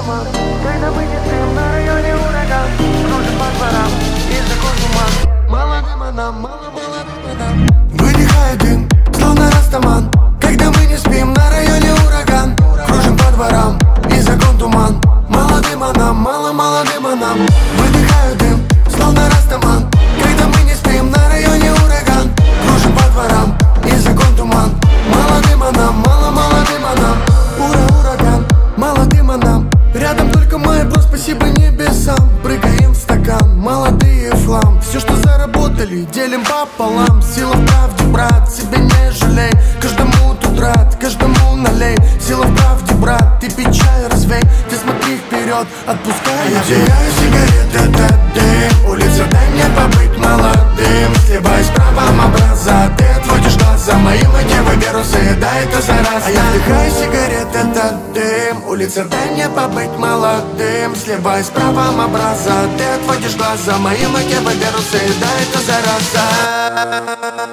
наркоман. Когда мы не спим, на районе ураган. Кружим по дворам, и закон туман. Мало дыма нам, мало дыма нам. Выдыхает дым, словно растаман. Когда мы не спим, на районе ураган. Кружим по дворам, и закон туман. Мало дыма нам, мало дыма нам. Выдыхаю дым, словно растаман. Когда мы не спим, на районе ураган. Кружим по дворам, и закон туман. Мало дыма нам, мало дыма нам. Ураган, мало дыма нам. Рядом только мы, бро, спасибо небесам. Прыгаем в стакан, молодые в хлам. Все, что заработали, делим пополам. Сила в правде, брат, себя не жалей. Каждому тут рад, каждому налей. Сила в правде, брат, ты пей чай, развей. Ты смотри вперед, отпускай. Я теряю сигарет, это дым. Улица, дай мне побыть молодым. Сливаясь правом образа, ты отводишь глаза. Мои мотивы вирусы, да это зараза. Я вдыхаю сигарет, это дым. Улица, дай мне побыть молодым. Сливаясь правом образа, ты отводишь глаза. Мои мотивы вирусы, да это зараза.